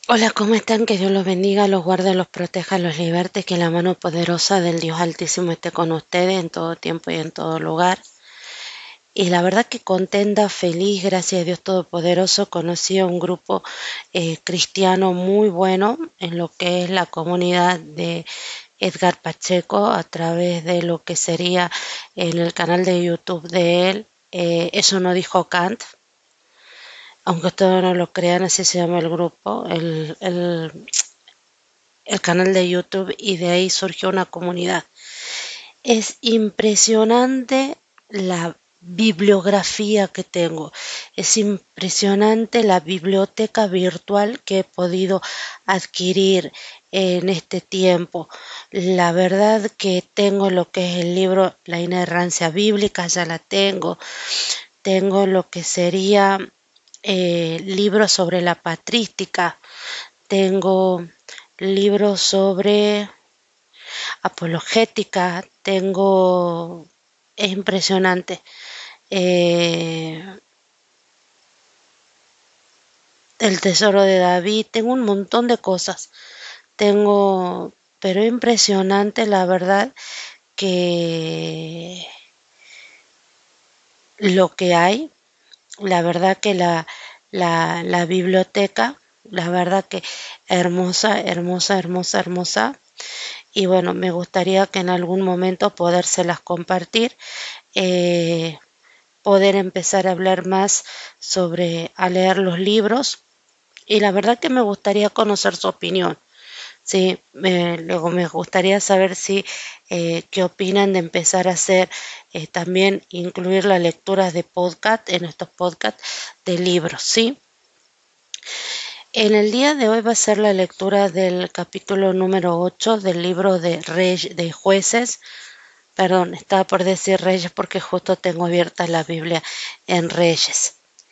Hola, ¿cómo están? Que Dios los bendiga, los guarde, los proteja, los liberte, que la mano poderosa del Dios Altísimo esté con ustedes en todo tiempo y en todo lugar. Y la verdad que contenta, feliz, gracias a Dios Todopoderoso, conocí a un grupo cristiano muy bueno en lo que es la comunidad de Edgar Pacheco a través de lo que sería en el canal de YouTube de él. Eso no dijo Kant, aunque ustedes no lo crean, así se llama el grupo. El canal de YouTube y de ahí surgió una comunidad. Es impresionante la bibliografía que tengo, es impresionante la biblioteca virtual que he podido adquirir en este tiempo. La verdad que tengo lo que es el libro La inerrancia bíblica, ya la tengo lo que sería libros sobre la patrística, tengo libros sobre apologética, es impresionante. Eh, el tesoro de David, tengo un montón de cosas. Pero impresionante la verdad que lo que hay, la verdad que la biblioteca, la verdad que hermosa, hermosa, hermosa, hermosa. Y bueno, me gustaría que en algún momento podérselas compartir, eh, poder empezar a hablar más a leer los libros y la verdad que me gustaría conocer su opinión. Sí, luego me gustaría saber si qué opinan de empezar a hacer también incluir las lecturas de podcast en estos podcasts de libros, ¿sí? En el día de hoy va a ser la lectura del capítulo número 8 del libro de Jueces. Perdón, estaba por decir Reyes porque justo tengo abierta la Biblia en Reyes.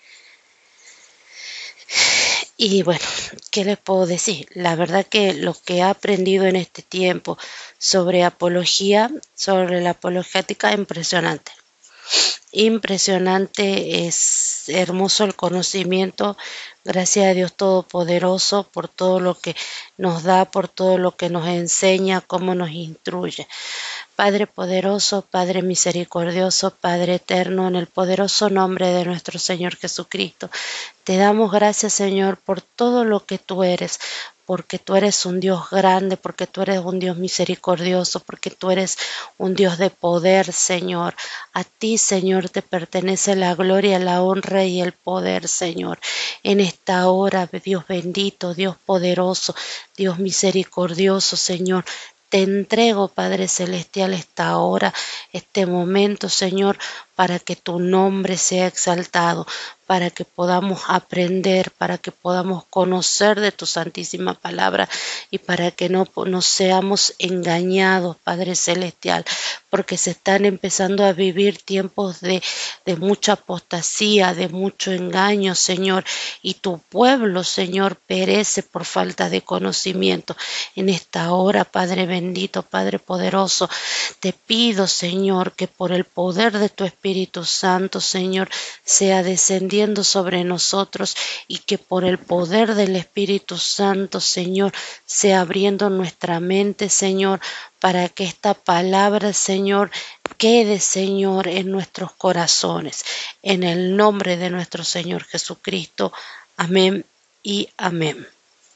Y bueno, ¿qué les puedo decir? La verdad que lo que he aprendido en este tiempo sobre apología, sobre la apologética, impresionante. Impresionante, es hermoso el conocimiento, gracias a Dios Todopoderoso por todo lo que nos da, por todo lo que nos enseña, cómo nos instruye. Padre poderoso, Padre misericordioso, Padre eterno, en el poderoso nombre de nuestro Señor Jesucristo, te damos gracias, Señor, por todo lo que tú eres, porque tú eres un Dios grande, porque tú eres un Dios misericordioso, porque tú eres un Dios de poder, Señor. A ti, Señor, te pertenece la gloria, la honra y el poder, Señor. En esta hora, Dios bendito, Dios poderoso, Dios misericordioso, Señor. Te entrego, Padre Celestial, esta hora, este momento, Señor, para que tu nombre sea exaltado, para que podamos aprender, para que podamos conocer de tu santísima palabra y para que no seamos engañados, Padre Celestial, porque se están empezando a vivir tiempos de mucha apostasía, de mucho engaño, Señor, y tu pueblo, Señor, perece por falta de conocimiento. En esta hora, Padre bendito, Padre poderoso, te pido, Señor, que por el poder de tu Espíritu Santo, Señor, sea descendiendo sobre nosotros y que por el poder del Espíritu Santo, Señor, sea abriendo nuestra mente, Señor, para que esta palabra, Señor, quede, Señor, en nuestros corazones. En el nombre de nuestro Señor Jesucristo. Amén y amén.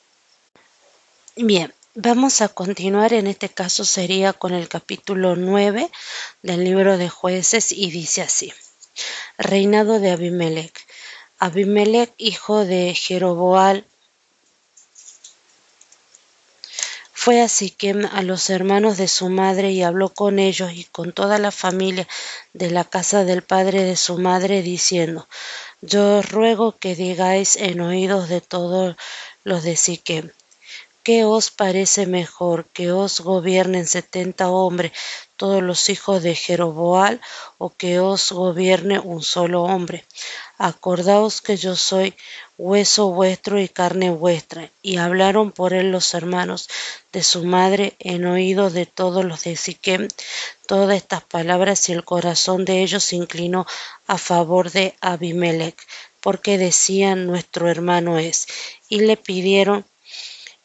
Bien, vamos a continuar, en este caso sería con el capítulo 9 del libro de Jueces y dice así. Reinado de Abimelech. Abimelech, hijo de Jeroboam, fue a Siquem a los hermanos de su madre y habló con ellos y con toda la familia de la casa del padre de su madre, diciendo: Yo os ruego que digáis en oídos de todos los de Siquem: ¿Qué os parece mejor, que os gobiernen 70 hombres, todos los hijos de Jeroboam, o que os gobierne un solo hombre? Acordaos que yo soy hueso vuestro y carne vuestra. Y hablaron por él los hermanos de su madre en oído de todos los de Siquem todas estas palabras, y el corazón de ellos se inclinó a favor de Abimelech, porque decían: nuestro hermano es. Y le pidieron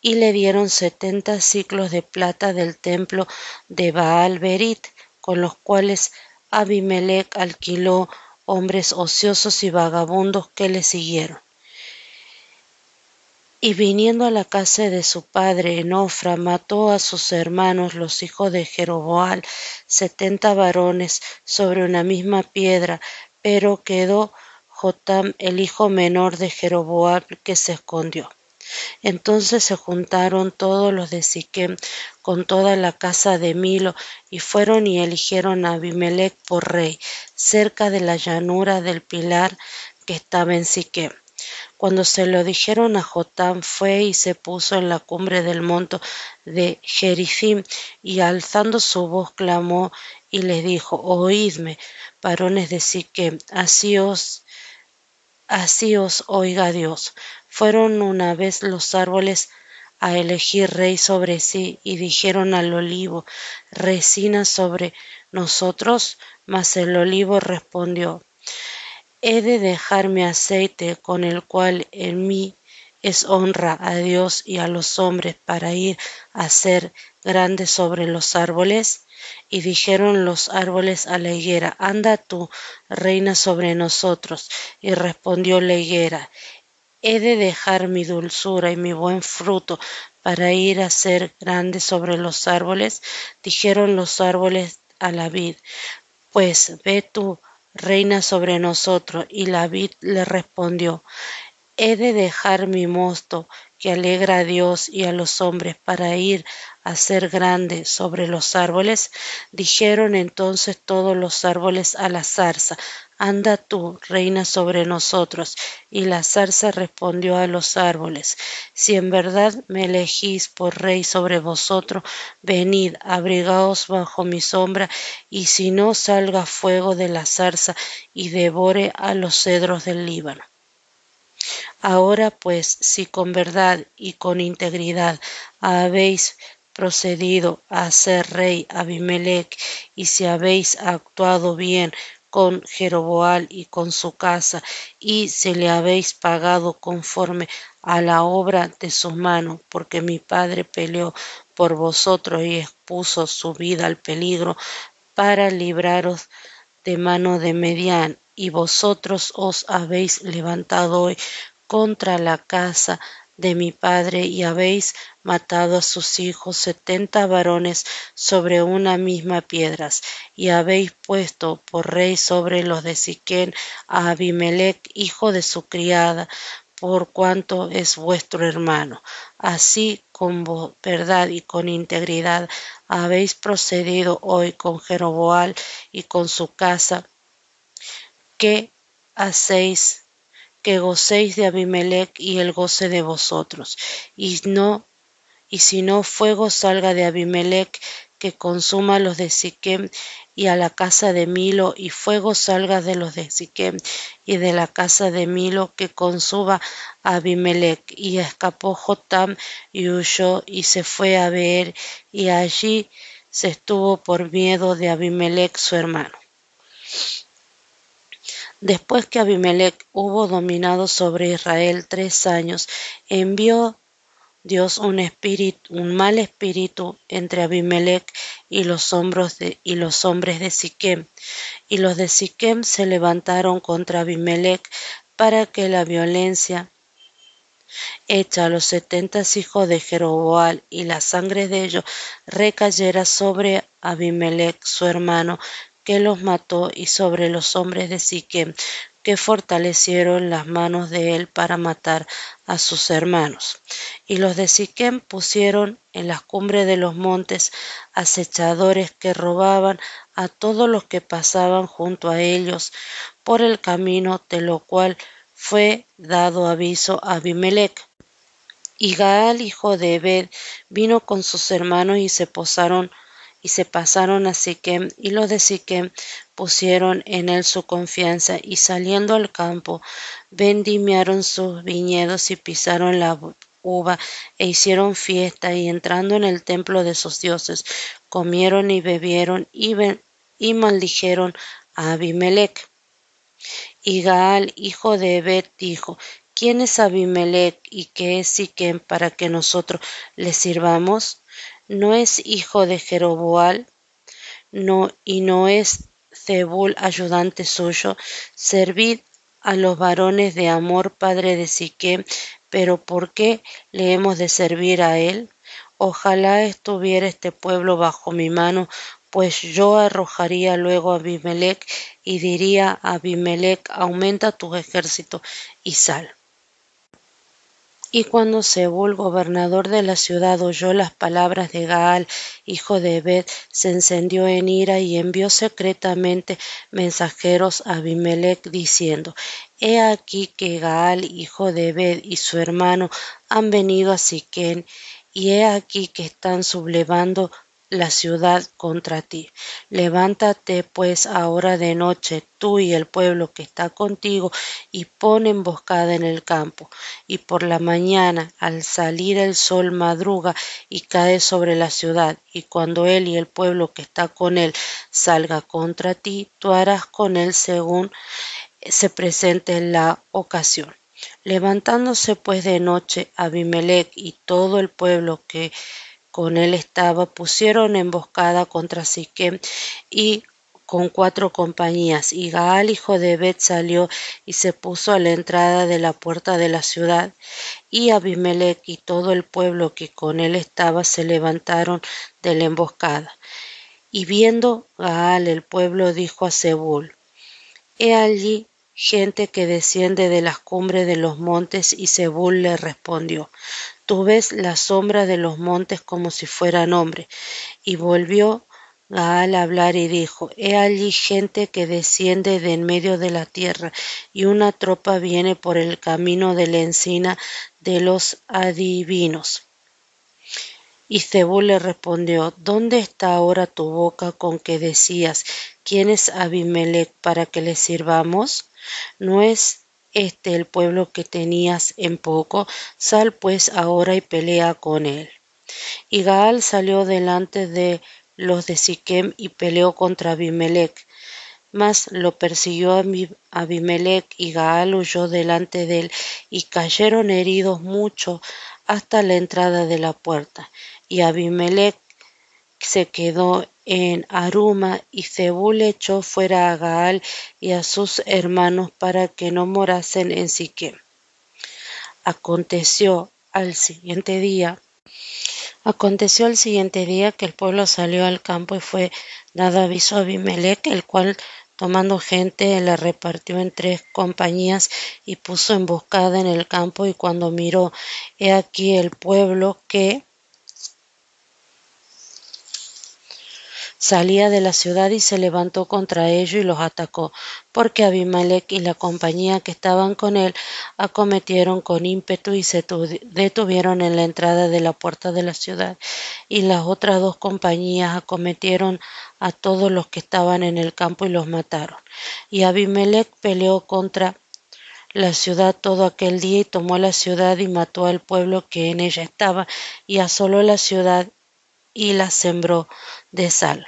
y le dieron 70 siclos de plata del templo de Baal-Berit, con los cuales Abimelec alquiló hombres ociosos y vagabundos que le siguieron. Y viniendo a la casa de su padre en Ofra, mató a sus hermanos los hijos de Jeroboam, 70 varones, sobre una misma piedra, pero quedó Jotam, el hijo menor de Jeroboam, que se escondió. Entonces se juntaron todos los de Siquem con toda la casa de Milo, y fueron y eligieron a Abimelec por rey, cerca de la llanura del pilar que estaba en Siquem. Cuando se lo dijeron a Jotam, fue y se puso en la cumbre del monte de Gerizim, y alzando su voz clamó y les dijo: Oídme, varones de Siquem, así os oiga Dios. Fueron una vez los árboles a elegir rey sobre sí, y dijeron al olivo: resina sobre nosotros. Mas el olivo respondió: he de dejar mi aceite, con el cual en mí es honra a Dios y a los hombres, para ir a ser grande sobre los árboles. Y dijeron los árboles a la higuera: anda tú, reina sobre nosotros. Y respondió la higuera: he de dejar mi dulzura y mi buen fruto para ir a ser grande sobre los árboles. Dijeron los árboles a la vid: pues ve tú, reina sobre nosotros. Y la vid le respondió: he de dejar mi mosto, que alegra a Dios y a los hombres, para ir a ser grande sobre los árboles. Dijeron entonces todos los árboles a la zarza: anda tú, reina sobre nosotros. Y la zarza respondió a los árboles: si en verdad me elegís por rey sobre vosotros, venid, abrigaos bajo mi sombra, y si no, salga fuego de la zarza y devore a los cedros del Líbano. Ahora pues, si con verdad y con integridad habéis procedido a ser rey Abimelec, y si habéis actuado bien con Jeroboam y con su casa, y si le habéis pagado conforme a la obra de sus manos, porque mi padre peleó por vosotros y expuso su vida al peligro para libraros de mano de Medián, y vosotros os habéis levantado hoy contra la casa de mi padre, y habéis matado a sus hijos, 70 varones, sobre una misma piedra, y habéis puesto por rey sobre los de Siquem a Abimelec, hijo de su criada, por cuanto es vuestro hermano. Así, con verdad y con integridad habéis procedido hoy con Jeroboam y con su casa. ¿Qué hacéis? Que gocéis de Abimelec y él goce de vosotros. Y si no, fuego salga de Abimelec, que consuma a los de Siquem y a la casa de Milo, y fuego salga de los de Siquem y de la casa de Milo, que consuma a Abimelec. Y escapó Jotam y huyó y se fue a Beer, y allí se estuvo por miedo de Abimelec su hermano. Después que Abimelec hubo dominado sobre Israel 3 años, envió Dios un mal espíritu entre Abimelec y los hombres de Siquem. Y los de Siquem se levantaron contra Abimelec para que la violencia hecha a los 70 hijos de Jeroboam y la sangre de ellos recayera sobre Abimelec su hermano, que los mató, y sobre los hombres de Siquem, que fortalecieron las manos de él para matar a sus hermanos. Y los de Siquem pusieron en las cumbres de los montes acechadores que robaban a todos los que pasaban junto a ellos por el camino, de lo cual fue dado aviso a Abimelec. Y Gaal, hijo de Ebed, vino con sus hermanos y se pasaron a Siquem, y los de Siquem pusieron en él su confianza, y saliendo al campo vendimiaron sus viñedos y pisaron la uva e hicieron fiesta, y entrando en el templo de sus dioses comieron y bebieron y maldijeron a Abimelec. Y Gaal, hijo de Ebed, dijo: ¿quién es Abimelec y qué es Siquem para que nosotros le sirvamos? ¿No es hijo de Jeroboam? No, y no es Zebul ayudante suyo. Servid a los varones de Amor, padre de Siquem, pero ¿por qué le hemos de servir a él? Ojalá estuviera este pueblo bajo mi mano, pues yo arrojaría luego a Abimelec y diría a Abimelec, aumenta tu ejército y sal. Y cuando Zebul, gobernador de la ciudad, oyó las palabras de Gaal, hijo de Ebed, se encendió en ira y envió secretamente mensajeros a Abimelec diciendo: He aquí que Gaal, hijo de Ebed, y su hermano han venido a Siquén, y he aquí que están sublevando la ciudad contra ti. Levántate pues ahora de noche, tú y el pueblo que está contigo, y pon emboscada en el campo. Y por la mañana, al salir el sol, madruga y cae sobre la ciudad. Y cuando él y el pueblo que está con él salga contra ti, tú harás con él según se presente la ocasión. Levantándose pues de noche, Abimelec y todo el pueblo que con él estaba, pusieron emboscada contra Siquem y con 4 compañías, y Gaal, hijo de Ebed, salió y se puso a la entrada de la puerta de la ciudad, y Abimelec y todo el pueblo que con él estaba se levantaron de la emboscada. Y viendo Gaal el pueblo dijo a Zebul: He allí gente que desciende de las cumbres de los montes, y Zebul le respondió: Tú ves la sombra de los montes como si fueran hombres. Y volvió Gaal a hablar y dijo: He allí gente que desciende de en medio de la tierra, y una tropa viene por el camino de la encina de los adivinos. Y Zebul le respondió: ¿Dónde está ahora tu boca con que decías: ¿Quién es Abimelec para que le sirvamos? ¿No es este el pueblo que tenías en poco? Sal pues ahora y pelea con él. Y Gaal salió delante de los de Siquem y peleó contra Abimelec. Mas lo persiguió Abimelec, y Gaal huyó delante de él, y cayeron heridos mucho hasta la entrada de la puerta. Y Abimelec se quedó en Aruma, y Zebul echó fuera a Gaal y a sus hermanos para que no morasen en Siquem. Aconteció al siguiente día que el pueblo salió al campo, y fue dado aviso a Abimelec, el cual, tomando gente, la repartió en 3 compañías y puso emboscada en el campo. Y cuando miró, he aquí el pueblo que salía de la ciudad, y se levantó contra ellos y los atacó, porque Abimelec y la compañía que estaban con él acometieron con ímpetu y se detuvieron en la entrada de la puerta de la ciudad, y las otras 2 compañías acometieron a todos los que estaban en el campo y los mataron. Y Abimelec peleó contra la ciudad todo aquel día, y tomó la ciudad y mató al pueblo que en ella estaba, y asoló la ciudad y la sembró de sal.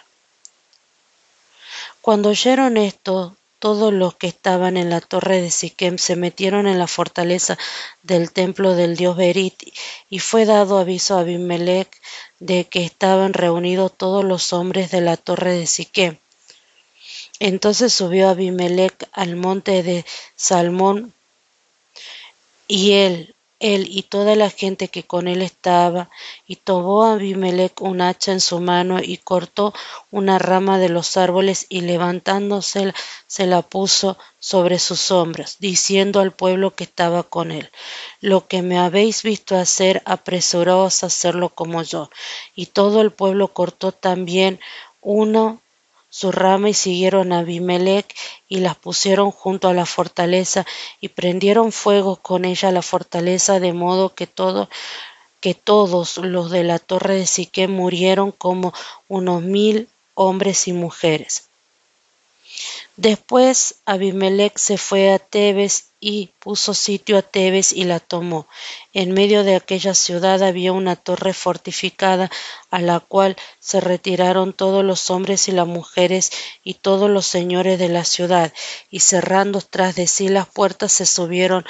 Cuando oyeron esto, todos los que estaban en la torre de Siquem se metieron en la fortaleza del templo del dios Berit, y fue dado aviso a Abimelec de que estaban reunidos todos los hombres de la torre de Siquem. Entonces subió Abimelec al monte de Salmón, y él y toda la gente que con él estaba, y tomó Abimelec un hacha en su mano, y cortó una rama de los árboles, y levantándose se la puso sobre sus hombros, diciendo al pueblo que estaba con él: Lo que me habéis visto hacer, apresuraos a hacerlo como yo. Y todo el pueblo cortó también uno su rama, y siguieron a Abimelec, y las pusieron junto a la fortaleza, y prendieron fuego con ella la fortaleza, de modo que todos los de la torre de Siquem murieron, como unos 1000 hombres y mujeres. Después Abimelec se fue a Tebes y puso sitio a Tebes y la tomó. En medio de aquella ciudad había una torre fortificada, a la cual se retiraron todos los hombres y las mujeres y todos los señores de la ciudad, y cerrando tras de sí las puertas, se subieron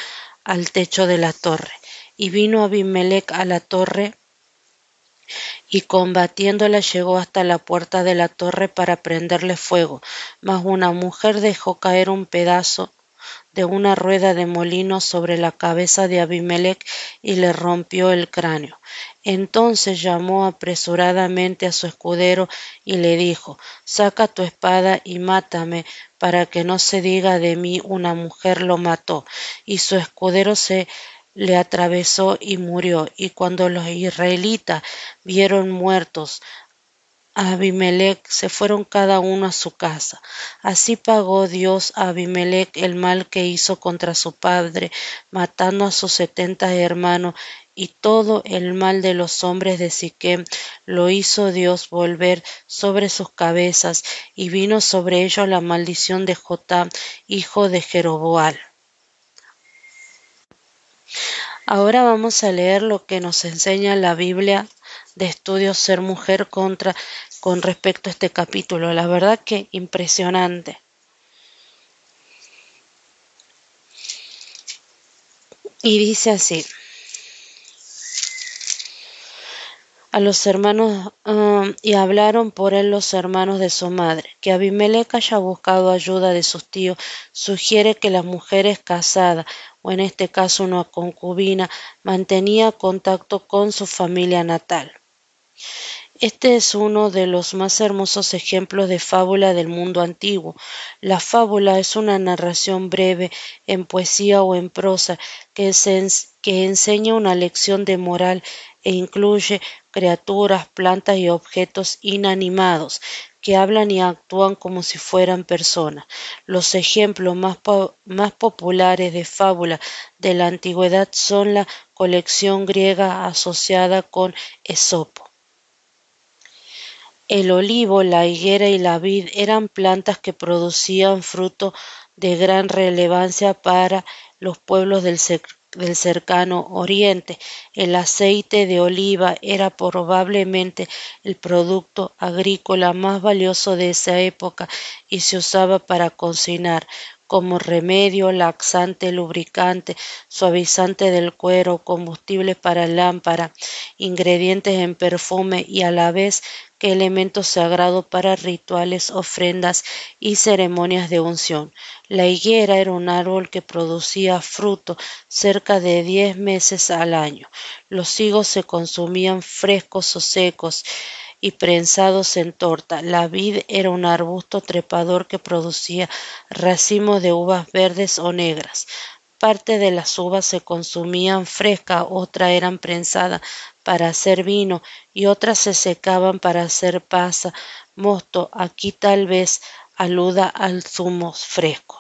al techo de la torre. Y vino Abimelec a la torre y combatiéndola llegó hasta la puerta de la torre para prenderle fuego. Mas una mujer dejó caer un pedazo de una rueda de molino sobre la cabeza de Abimelec y le rompió el cráneo. Entonces llamó apresuradamente a su escudero y le dijo: saca tu espada y mátame, para que no se diga de mí una mujer lo mató. Y su escudero se le atravesó y murió. Y cuando los israelitas vieron muertos a Abimelec, se fueron cada uno a su casa. Así pagó Dios a Abimelec el mal que hizo contra su padre, matando a sus 70 hermanos, y todo el mal de los hombres de Siquem lo hizo Dios volver sobre sus cabezas, y vino sobre ellos la maldición de Jotam, hijo de Jeroboam. Ahora vamos a leer lo que nos enseña la Biblia de estudio Ser Mujer con respecto a este capítulo. La verdad que impresionante. Y dice así: a los hermanos, y hablaron por él los hermanos de su madre, que Abimelec haya buscado ayuda de sus tíos, sugiere que las mujeres casadas, o en este caso una concubina, mantenía contacto con su familia natal. Este es uno de los más hermosos ejemplos de fábula del mundo antiguo. La fábula es una narración breve en poesía o en prosa que enseña una lección de moral e incluye criaturas, plantas y objetos inanimados que hablan y actúan como si fueran personas. Los ejemplos más populares de fábula de la antigüedad son la colección griega asociada con Esopo. El olivo, la higuera y la vid eran plantas que producían fruto de gran relevancia para los pueblos del cercano Oriente. El aceite de oliva era probablemente el producto agrícola más valioso de esa época y se usaba para cocinar como remedio, laxante, lubricante, suavizante del cuero, combustible para lámpara, ingredientes en perfume y a la vez que elemento sagrado para rituales, ofrendas y ceremonias de unción. La higuera era un árbol que producía fruto cerca de 10 meses al año. Los higos se consumían frescos o secos y prensados en torta. La vid era un arbusto trepador que producía racimos de uvas verdes o negras. Parte de las uvas se consumían frescas, otras eran prensadas para hacer vino y otras se secaban para hacer pasa, mosto. Aquí tal vez aluda al zumo fresco.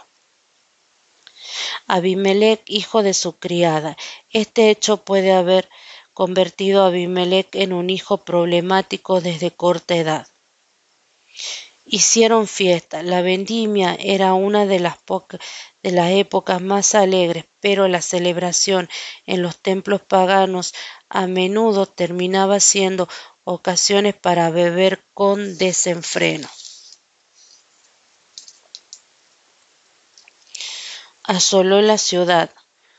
Abimelec, hijo de su criada. Este hecho puede haber convertido a Abimelec en un hijo problemático desde corta edad. Hicieron fiesta. La vendimia era una de las épocas más alegres, pero la celebración en los templos paganos a menudo terminaba siendo ocasiones para beber con desenfreno. Asoló la ciudad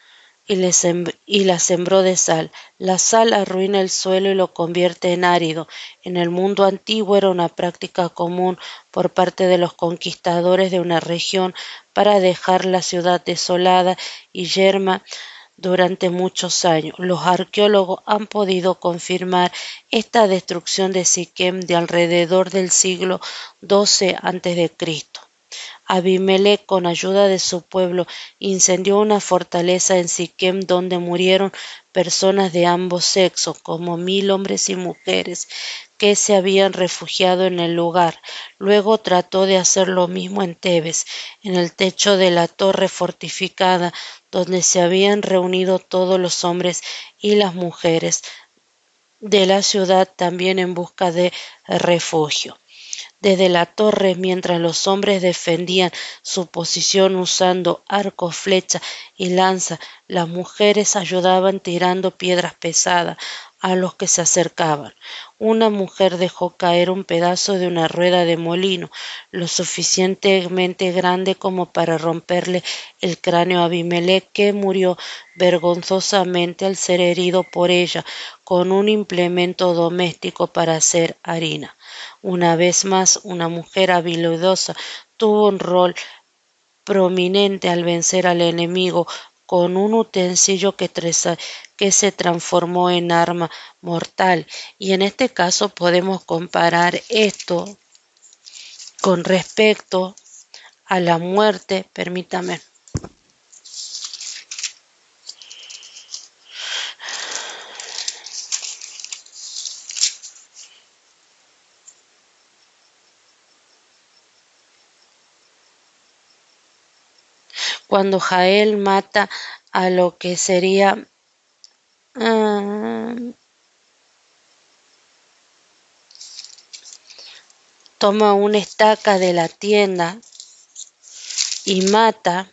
y la sembró de sal. La sal arruina el suelo y lo convierte en árido. En el mundo antiguo era una práctica común por parte de los conquistadores de una región para dejar la ciudad desolada y yerma durante muchos años. Los arqueólogos han podido confirmar esta destrucción de Siquem de alrededor del siglo XII a.C. Abimelec, con ayuda de su pueblo, incendió una fortaleza en Siquem donde murieron personas de ambos sexos, como 1000 hombres y mujeres que se habían refugiado en el lugar. Luego trató de hacer lo mismo en Tebes, en el techo de la torre fortificada, donde se habían reunido todos los hombres y las mujeres de la ciudad también en busca de refugio. Desde la torre, mientras los hombres defendían su posición usando arco, flecha y lanza, las mujeres ayudaban tirando piedras pesadas. a los que se acercaban. Una mujer dejó caer un pedazo de una rueda de molino, lo suficientemente grande como para romperle el cráneo a Abimelech, que murió vergonzosamente al ser herido por ella con un implemento doméstico para hacer harina. Una vez más, una mujer habilidosa tuvo un rol prominente al vencer al enemigo con un utensilio que se transformó en arma mortal. Y en este caso podemos comparar esto con respecto a la muerte. Permítame. Cuando Jael mata a lo que sería toma una estaca de la tienda y mata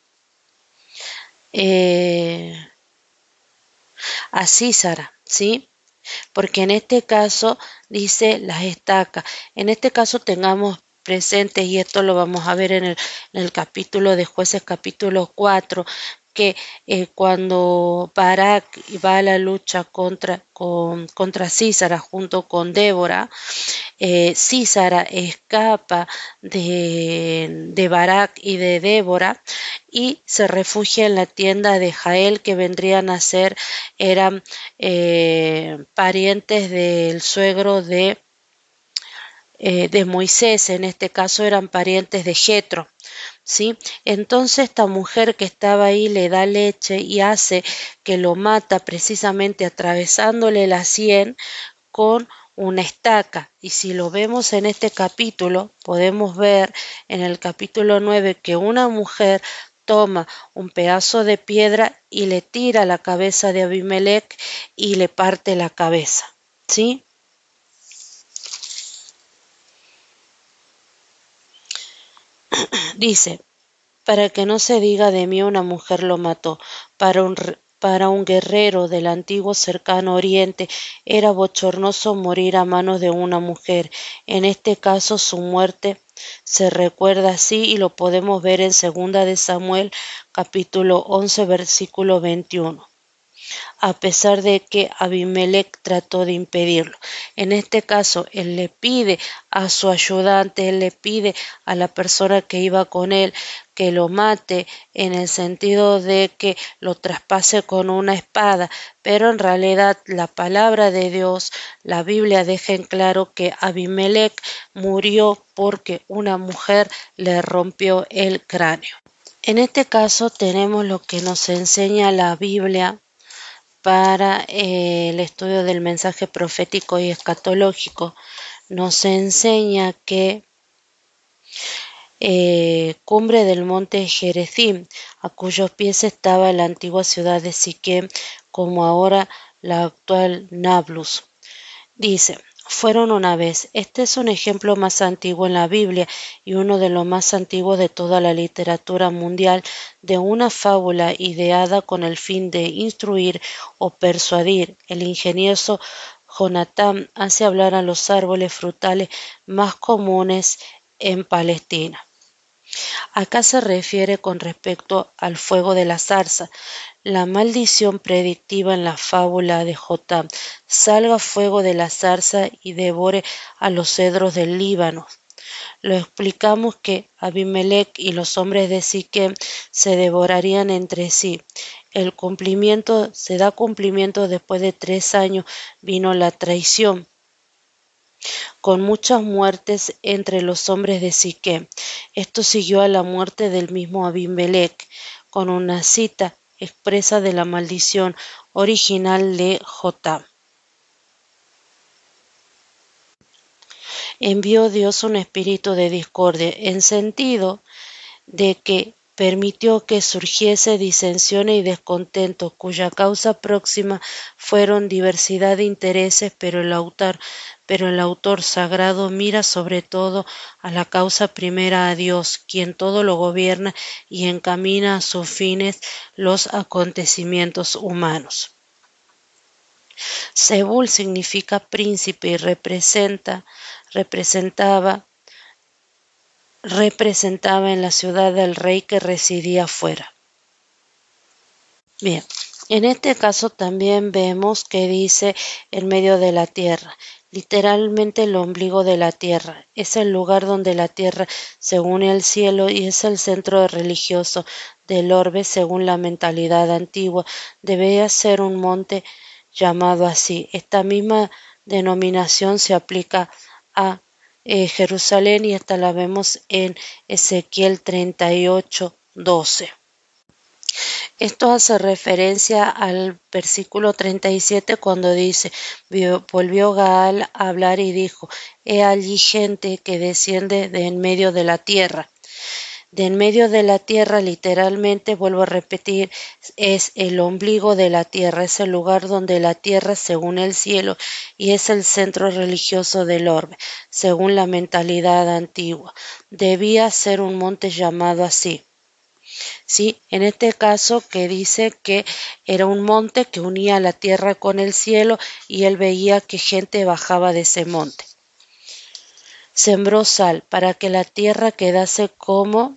a Císara, ¿sí? Porque en este caso dice las estacas. En este caso tengamos presentes, y esto lo vamos a ver en el capítulo de Jueces, capítulo 4, que cuando Barak va a la lucha contra Císara junto con Débora, Císara escapa de Barak y de Débora y se refugia en la tienda de Jael, que vendrían a ser, eran parientes del suegro de Moisés. En este caso eran parientes de Jetro, ¿sí? Entonces esta mujer que estaba ahí le da leche y hace que lo mata precisamente atravesándole la sien con una estaca. Y si lo vemos en este capítulo, podemos ver en el capítulo 9 que una mujer toma un pedazo de piedra y le tira la cabeza de Abimelech y le parte la cabeza, ¿sí? Dice, para que no se diga de mí una mujer lo mató. Para un guerrero del antiguo cercano oriente era bochornoso morir a manos de una mujer. En este caso su muerte se recuerda así y lo podemos ver en 2 de Samuel capítulo 11 versículo 21. A pesar de que Abimelech trató de impedirlo. En este caso, él le pide a su ayudante, él le pide a la persona que iba con él que lo mate, en el sentido de que lo traspase con una espada, pero en realidad la palabra de Dios, la Biblia deja en claro que Abimelech murió porque una mujer le rompió el cráneo. En este caso tenemos lo que nos enseña la Biblia para el estudio del mensaje profético y escatológico. Nos enseña que cumbre del monte Gerizim, a cuyos pies estaba la antigua ciudad de Siquem, como ahora la actual Nablus. Dice, fueron una vez. Este es un ejemplo más antiguo en la Biblia y uno de los más antiguos de toda la literatura mundial, de una fábula ideada con el fin de instruir o persuadir. El ingenioso Jonatán hace hablar a los árboles frutales más comunes en Palestina. Acá se refiere con respecto al fuego de la zarza, la maldición predictiva en la fábula de Jotam: salga fuego de la zarza y devore a los cedros del Líbano. Lo explicamos que Abimelech y los hombres de Siquem se devorarían entre sí. El cumplimiento se da cumplimiento después de 3 años vino la traición, con muchas muertes entre los hombres de Siquem. Esto siguió a la muerte del mismo Abimelech, con una cita expresa de la maldición original de Jotam. Envió Dios un espíritu de discordia, en sentido de que permitió que surgiese disensión y descontento, cuya causa próxima fueron diversidad de intereses, pero el autor sagrado mira sobre todo a la causa primera, a Dios, quien todo lo gobierna y encamina a sus fines los acontecimientos humanos. Zebul significa príncipe y representaba en la ciudad del rey que residía afuera. Bien, en este caso también vemos que dice en medio de la tierra, literalmente el ombligo de la tierra. Es el lugar donde la tierra se une al cielo y es el centro religioso del orbe según la mentalidad antigua. Debía ser un monte llamado así. Esta misma denominación se aplica a Jerusalén y esta la vemos en Ezequiel 38:12. Esto hace referencia al versículo 37 cuando dice, volvió Gaal a hablar y dijo, he allí gente que desciende de en medio de la tierra. De en medio de la tierra, literalmente, vuelvo a repetir, es el ombligo de la tierra, es el lugar donde la tierra se une al cielo y es el centro religioso del orbe, según la mentalidad antigua. Debía ser un monte llamado así. Sí, en este caso que dice que era un monte que unía la tierra con el cielo y él veía que gente bajaba de ese monte. Sembró sal para que la tierra quedase como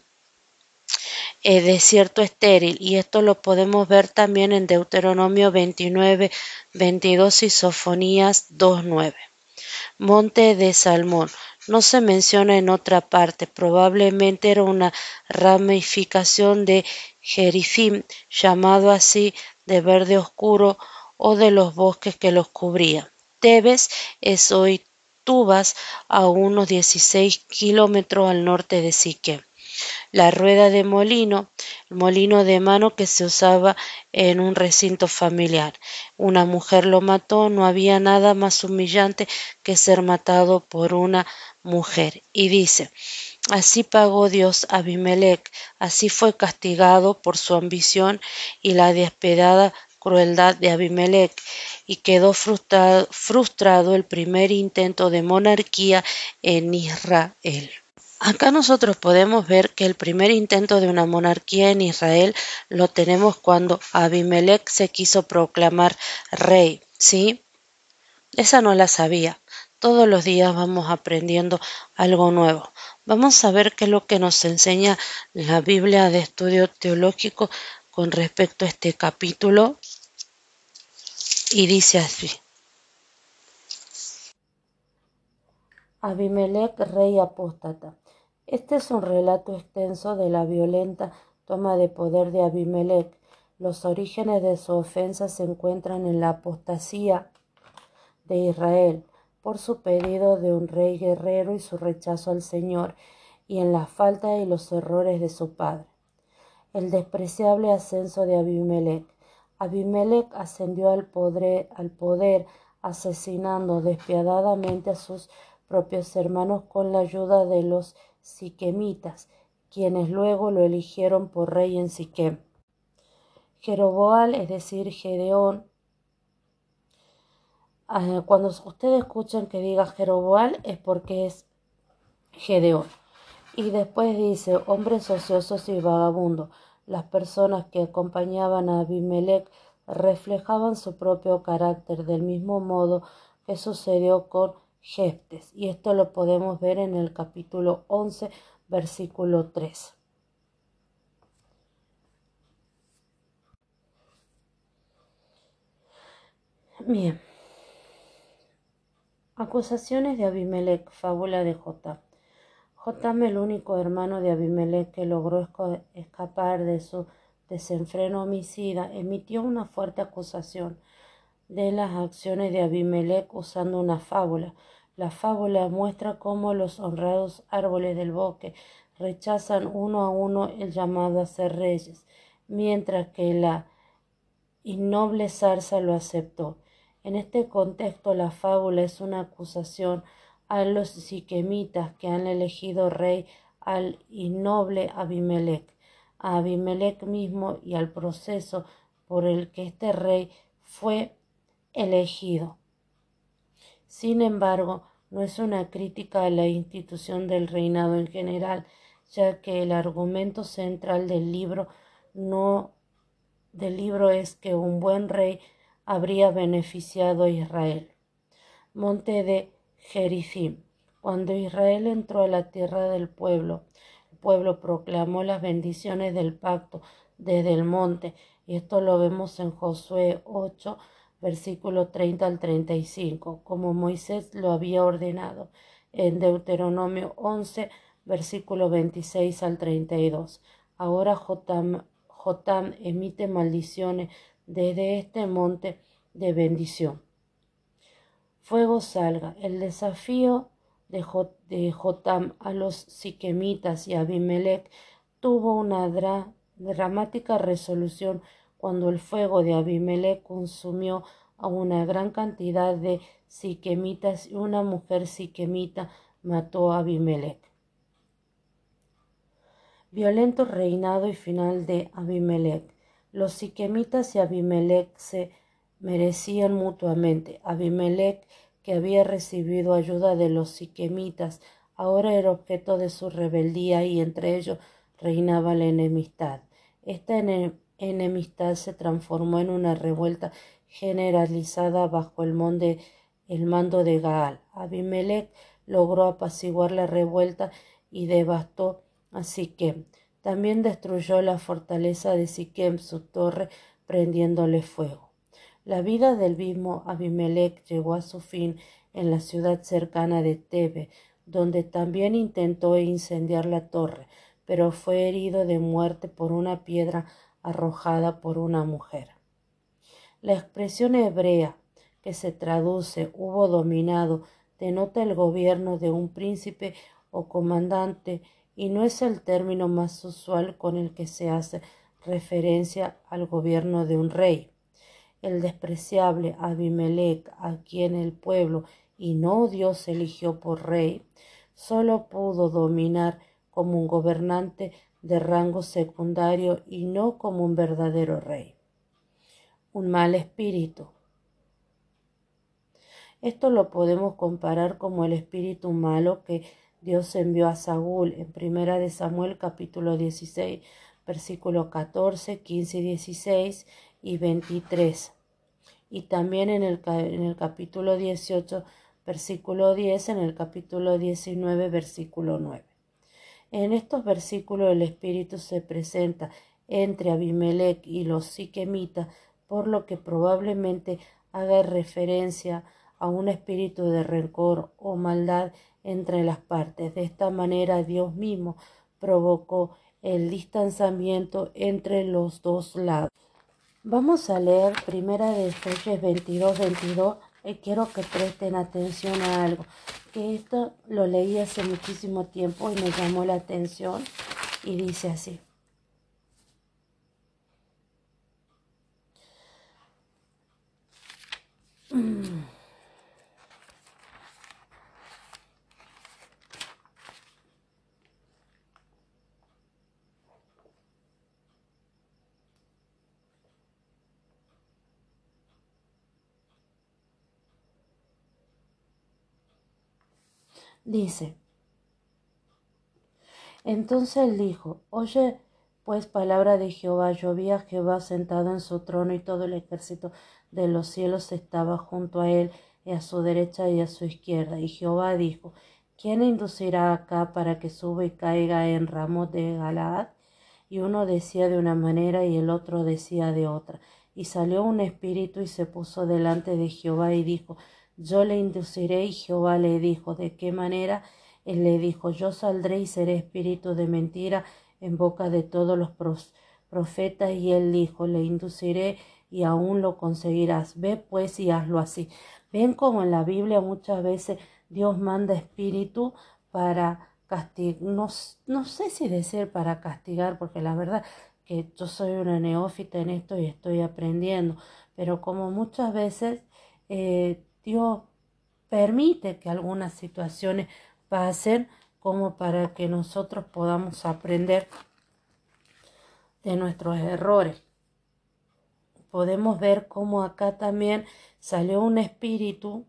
desierto estéril y esto lo podemos ver también en Deuteronomio 29:22 y Sofonías 2:9. Monte de Salmón. No se menciona en otra parte, probablemente era una ramificación de Jerifim, llamado así de verde oscuro o de los bosques que los cubrían. Tebes es hoy Tubas, a unos 16 kilómetros al norte de Siquem. La rueda de molino, el molino de mano que se usaba en un recinto familiar. Una mujer lo mató, no había nada más humillante que ser matado por una mujer. Y dice, así pagó Dios a Abimelec, así fue castigado por su ambición y la despiadada crueldad de Abimelec, y quedó frustrado el primer intento de monarquía en Israel. Acá nosotros podemos ver que el primer intento de una monarquía en Israel lo tenemos cuando Abimelec se quiso proclamar rey, ¿sí? Esa no la sabía. Todos los días vamos aprendiendo algo nuevo. Vamos a ver qué es lo que nos enseña la Biblia de estudio teológico con respecto a este capítulo. Y dice así. Abimelec, rey apóstata. Este es un relato extenso de la violenta toma de poder de Abimelec. Los orígenes de su ofensa se encuentran en la apostasía de Israel por su pedido de un rey guerrero y su rechazo al Señor, y en la falta y los errores de su padre. El despreciable ascenso de Abimelec. Abimelec ascendió al poder asesinando despiadadamente a sus propios hermanos con la ayuda de los siquemitas, quienes luego lo eligieron por rey en Siquem. Jeroboam, es decir, Gedeón. Cuando ustedes escuchan que diga Jeroboam es porque es Gedeón. Y después dice, hombres ociosos y vagabundos. Las personas que acompañaban a Abimelec reflejaban su propio carácter, del mismo modo que sucedió con Jeftes. Y esto lo podemos ver en el capítulo 11, versículo 3. Bien. Acusaciones de Abimelec, fábula de Jotam. Jotam, el único hermano de Abimelec que logró escapar de su desenfreno homicida, emitió una fuerte acusación de las acciones de Abimelec usando una fábula. La fábula muestra cómo los honrados árboles del bosque rechazan uno a uno el llamado a ser reyes, mientras que la innoble zarza lo aceptó. En este contexto, la fábula es una acusación a los siquemitas que han elegido rey al innoble Abimelec, a Abimelec mismo y al proceso por el que este rey fue elegido. Sin embargo, no es una crítica a la institución del reinado en general, ya que el argumento central del libro es que un buen rey habría beneficiado a Israel. Monte de Gerizim. Cuando Israel entró a la tierra del pueblo, el pueblo proclamó las bendiciones del pacto desde el monte, y esto lo vemos en Josué 8, versículo 30 al 35, como Moisés lo había ordenado, en Deuteronomio 11, versículo 26 al 32. Ahora Jotam emite maldiciones desde este monte de bendición. Fuego salga. El desafío de Jotam a los siquemitas y Abimelech tuvo una dramática resolución cuando el fuego de Abimelech consumió a una gran cantidad de siquemitas y una mujer siquemita mató a Abimelech. Violento reinado y final de Abimelech. Los siquemitas y Abimelech se merecían mutuamente. Abimelech, que había recibido ayuda de los siquemitas, ahora era objeto de su rebeldía y entre ellos reinaba la enemistad. Esta enemistad se transformó en una revuelta generalizada bajo el mando de Gaal. Abimelech logró apaciguar la revuelta y devastó a Siquem. También destruyó la fortaleza de Siquem, su torre, prendiéndole fuego. La vida del mismo Abimelech llegó a su fin en la ciudad cercana de Tebe, donde también intentó incendiar la torre, pero fue herido de muerte por una piedra arrojada por una mujer. La expresión hebrea que se traduce hubo dominado denota el gobierno de un príncipe o comandante y no es el término más usual con el que se hace referencia al gobierno de un rey. El despreciable Abimelech, a quien el pueblo y no Dios eligió por rey, solo pudo dominar como un gobernante de rango secundario y no como un verdadero rey. Un mal espíritu. Esto lo podemos comparar como el espíritu malo que Dios envió a Saúl en 1 de Samuel capítulo 16, versículos 14, 15 y 16 y 23. Y también en el capítulo 18, versículo 10, en el capítulo 19, versículo 9. En estos versículos el espíritu se presenta entre Abimelech y los siquemitas, por lo que probablemente haga referencia a un espíritu de rencor o maldad entre las partes. De esta manera Dios mismo provocó el distanciamiento entre los dos lados. Vamos a leer Primera de Reyes 22:22 y quiero que presten atención a algo, que esto lo leí hace muchísimo tiempo y me llamó la atención y dice así. Dice, entonces él dijo, oye pues palabra de Jehová, yo vi a Jehová sentado en su trono y todo el ejército de los cielos estaba junto a él y a su derecha y a su izquierda. Y Jehová dijo, ¿quién inducirá acá para que suba y caiga en Ramot de Galaad? Y uno decía de una manera y el otro decía de otra. Y salió un espíritu y se puso delante de Jehová y dijo, yo le induciré. Y Jehová le dijo, ¿de qué manera? Él le dijo, yo saldré y seré espíritu de mentira en boca de todos los profetas. Y él dijo, le induciré y aún lo conseguirás. Ve pues y hazlo así. Ven como en la Biblia muchas veces Dios manda espíritu para castigar, no sé si decir para castigar, porque la verdad que yo soy una neófita en esto y estoy aprendiendo, pero como muchas veces Dios permite que algunas situaciones pasen como para que nosotros podamos aprender de nuestros errores. Podemos ver cómo acá también salió un espíritu,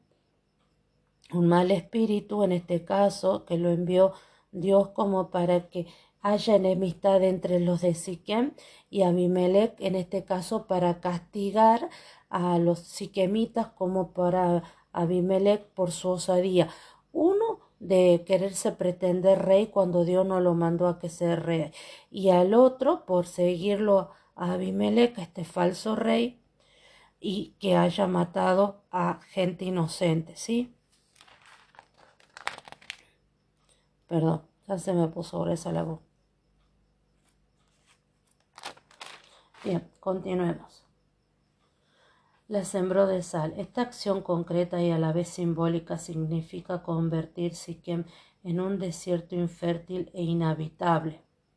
un mal espíritu en este caso, que lo envió Dios como para que haya enemistad entre los de Siquem y Abimelec, en este caso para castigar a los siquemitas como para Abimelec por su osadía. Uno de quererse pretender rey cuando Dios no lo mandó a que sea rey, y al otro por seguirlo a Abimelec, este falso rey, y que haya matado a gente inocente, ¿sí? Perdón, ya se me puso gruesa la voz. Bien, continuemos. La sembró de sal. Esta acción concreta y a la vez simbólica significa convertir Siquem en un desierto infértil e inhabitable.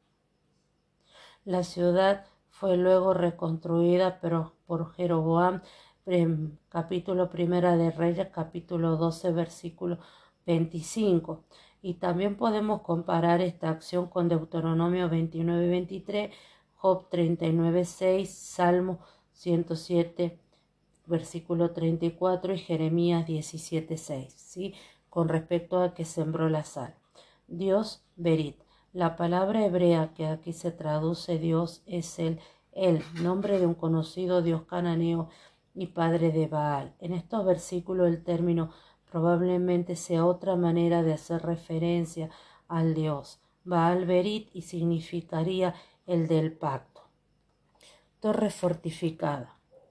La ciudad fue luego reconstruida por Jeroboam, capítulo 1 de Reyes, capítulo 12, versículo 25. Y también podemos comparar esta acción con Deuteronomio 29:23, Job 39:6, Salmo 107, versículo 34 y Jeremías 17:6, ¿sí? Con respecto a que sembró la sal. Dios Berit. La palabra hebrea que aquí se traduce Dios es el nombre de un conocido dios cananeo y padre de Baal. En estos versículos el término probablemente sea otra manera de hacer referencia al dios Baal Berit y significaría el del pacto. Torre fortificada.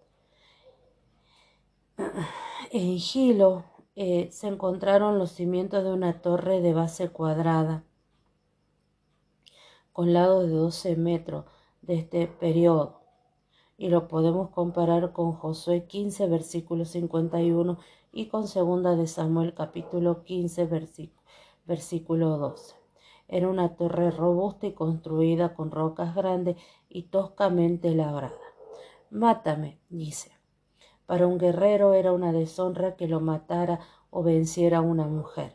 En Gilo se encontraron los cimientos de una torre de base cuadrada con lados de 12 metros de este periodo, y lo podemos comparar con Josué 15 versículo 51 y con segunda de Samuel capítulo 15 versículo 12. Era una torre robusta y construida con rocas grandes y toscamente labrada. Mátame, dice. Para un guerrero era una deshonra que lo matara o venciera a una mujer.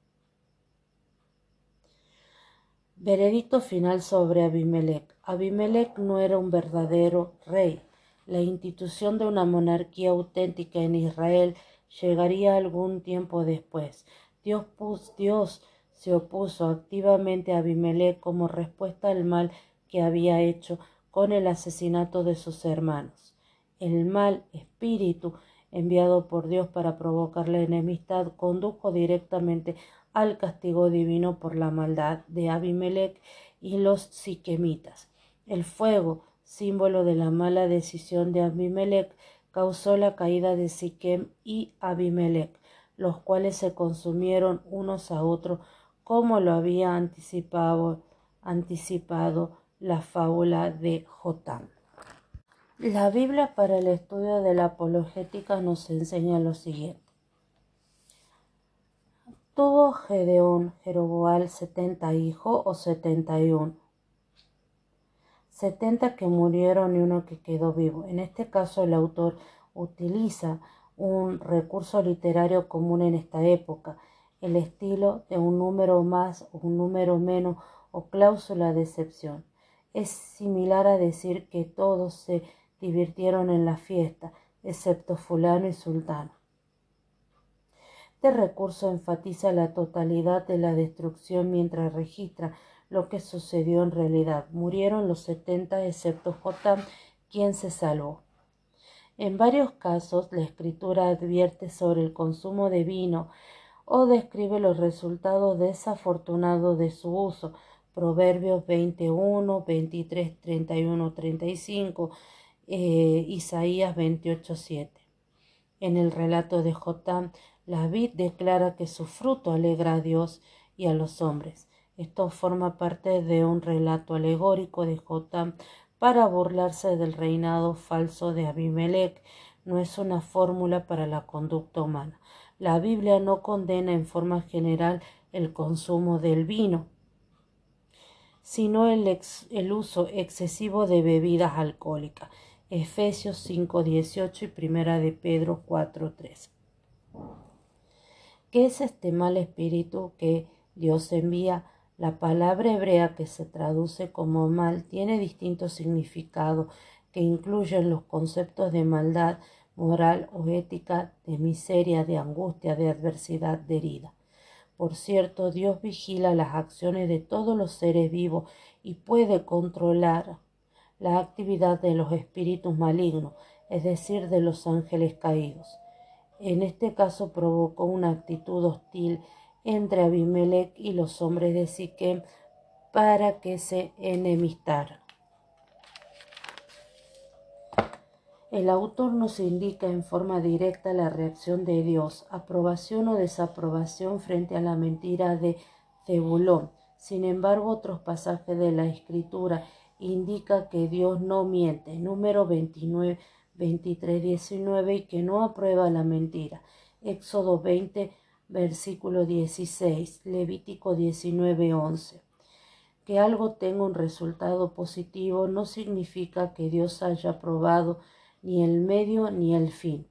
Veredicto final sobre Abimelec. Abimelec no era un verdadero rey. La institución de una monarquía auténtica en Israel llegaría algún tiempo después. Dios se opuso activamente a Abimelec como respuesta al mal que había hecho con el asesinato de sus hermanos. El mal espíritu enviado por Dios para provocar la enemistad condujo directamente al castigo divino por la maldad de Abimelec y los siquemitas. El fuego, símbolo de la mala decisión de Abimelec, causó la caída de Siquem y Abimelec, los cuales se consumieron unos a otros como lo había anticipado la fábula de Jotam. La Biblia para el estudio de la apologética nos enseña lo siguiente. ¿Tuvo Gedeón, Jeroboam 70 hijos o 71? 70 que murieron y uno que quedó vivo. En este caso el autor utiliza un recurso literario común en esta época, el estilo de un número más o un número menos o cláusula de excepción. Es similar a decir que todos se divirtieron en la fiesta, excepto fulano y sultano. Este recurso enfatiza la totalidad de la destrucción mientras registra lo que sucedió en realidad. Murieron los 70 excepto Jotam, quien se salvó. En varios casos la escritura advierte sobre el consumo de vino o describe los resultados desafortunados de su uso. Proverbios 21, 23, 31, 35, Isaías 28, 7. En el relato de Jotam, la vid declara que su fruto alegra a Dios y a los hombres. Esto forma parte de un relato alegórico de Jotam para burlarse del reinado falso de Abimelec. No es una fórmula para la conducta humana. La Biblia no condena en forma general el consumo del vino, sino el uso excesivo de bebidas alcohólicas. Efesios 5:18 y Primera de Pedro 4:3. ¿Qué es este mal espíritu que Dios envía? La palabra hebrea que se traduce como mal tiene distintos significados que incluyen los conceptos de maldad, moral o ética, de miseria, de angustia, de adversidad, de herida. Por cierto, Dios vigila las acciones de todos los seres vivos y puede controlar la actividad de los espíritus malignos, es decir, de los ángeles caídos. En este caso provocó una actitud hostil entre Abimelech y los hombres de Siquem para que se enemistaran. El autor nos indica en forma directa la reacción de Dios, aprobación o desaprobación frente a la mentira de Zebulón. Sin embargo, otros pasajes de la Escritura indican que Dios no miente, número 29, 23, 19, y que no aprueba la mentira. Éxodo 20, versículo 16, Levítico 19, 11. Que algo tenga un resultado positivo no significa que Dios haya aprobado ni el medio ni el fin.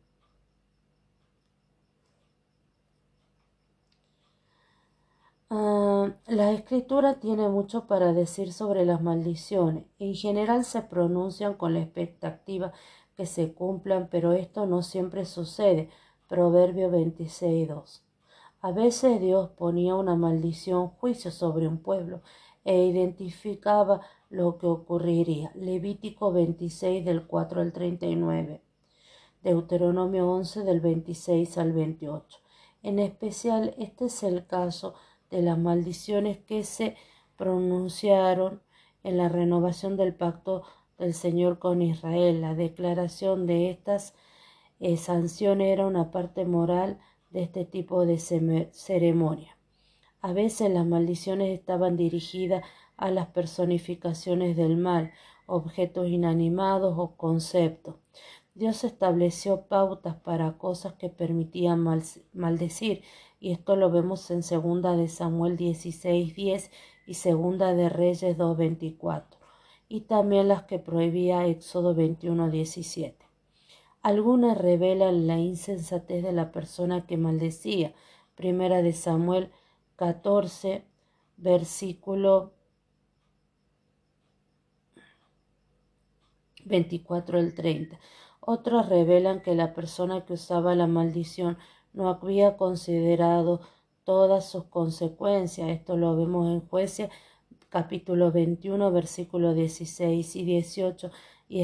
La Escritura tiene mucho para decir sobre las maldiciones. En general se pronuncian con la expectativa que se cumplan, pero esto no siempre sucede. Proverbio 26:2. A veces Dios ponía una maldición, juicio sobre un pueblo, e identificaba lo que ocurriría. Levítico 26 del 4 al 39. Deuteronomio 11 del 26 al 28. En especial, este es el caso de las maldiciones que se pronunciaron en la renovación del pacto del Señor con Israel. La declaración de estas sanciones era una parte moral de este tipo de ceremonia. A veces las maldiciones estaban dirigidas a las personificaciones del mal, objetos inanimados o conceptos. Dios estableció pautas para cosas que permitían maldecir, y esto lo vemos en 2 de Samuel 16:10 y 2 de Reyes 2:24, y también las que prohibía Éxodo 21:17. Algunas revelan la insensatez de la persona que maldecía. 1 de Samuel 14, versículo 24 al 30. Otros revelan que la persona que usaba la maldición no había considerado todas sus consecuencias. Esto lo vemos en Jueces capítulo 21, versículos 16 y 18, y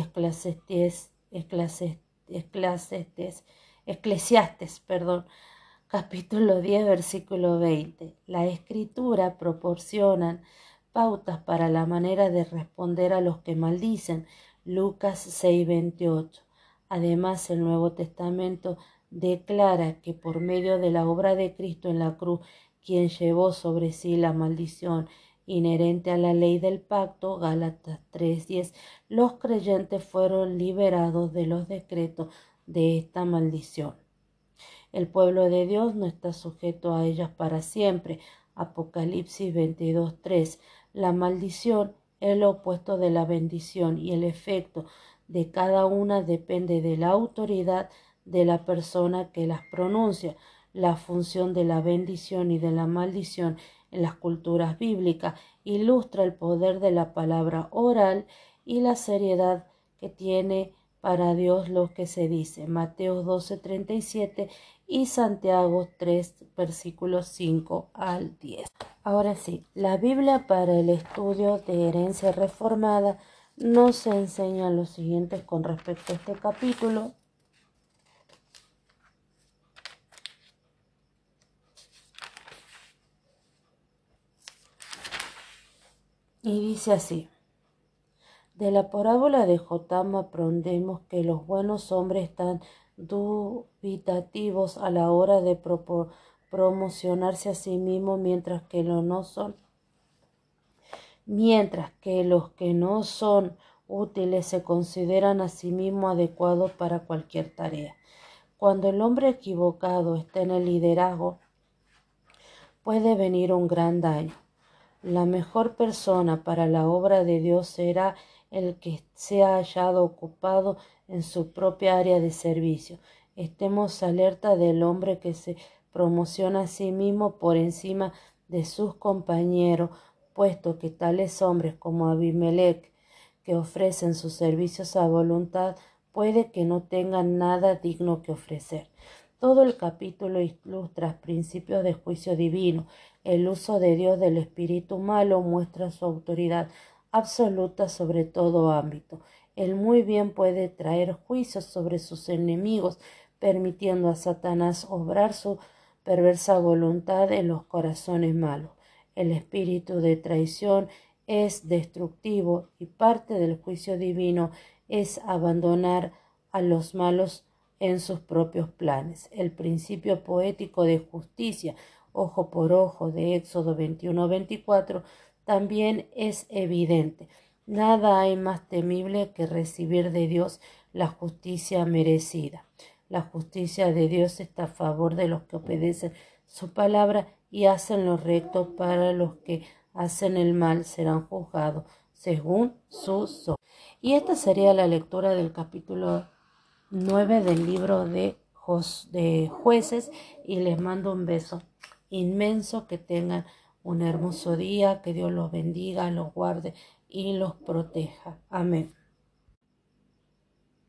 Eclesiastes, capítulo 10, versículo 20. La Escritura proporciona pautas para la manera de responder a los que maldicen. Lucas 6:28. Además, el Nuevo Testamento declara que por medio de la obra de Cristo en la cruz, quien llevó sobre sí la maldición inherente a la ley del pacto, Gálatas 3:10, los creyentes fueron liberados de los decretos de esta maldición. El pueblo de Dios no está sujeto a ellas para siempre. Apocalipsis 22:3. La maldición es lo opuesto de la bendición, y el efecto de cada una depende de la autoridad de la persona que las pronuncia. La función de la bendición y de la maldición en las culturas bíblicas ilustra el poder de la palabra oral y la seriedad que tiene para Dios lo que se dice. Mateo 12:37 y Santiago 3, versículos 5 al 10. Ahora sí, la Biblia para el estudio de herencia reformada nos enseña lo siguiente con respecto a este capítulo. Y dice así: de la parábola de Jotam aprendemos que los buenos hombres están dubitativos a la hora de promocionarse a sí mismos, mientras que los que no son útiles se consideran a sí mismos adecuados para cualquier tarea. Cuando el hombre equivocado está en el liderazgo, puede venir un gran daño. La mejor persona para la obra de Dios será el que sea hallado ocupado en su propia área de servicio. Estemos alerta del hombre que se promociona a sí mismo por encima de sus compañeros, puesto que tales hombres como Abimelech, que ofrecen sus servicios a voluntad, puede que no tengan nada digno que ofrecer. Todo el capítulo ilustra principios de juicio divino. El uso de Dios del espíritu malo muestra su autoridad absoluta sobre todo ámbito. Él muy bien puede traer juicios sobre sus enemigos, permitiendo a Satanás obrar su perversa voluntad en los corazones malos. El espíritu de traición es destructivo y parte del juicio divino es abandonar a los malos en sus propios planes. El principio poético de justicia, ojo por ojo, de Éxodo 21-24, también es evidente. Nada hay más temible que recibir de Dios la justicia merecida. La justicia de Dios está a favor de los que obedecen su palabra y hacen lo recto. Para los que hacen el mal serán juzgados según sus obras. Y esta sería la lectura del capítulo 9 del libro de Jueces, y les mando un beso inmenso. Que tengan un hermoso día, que Dios los bendiga, los guarde y los proteja. Amén.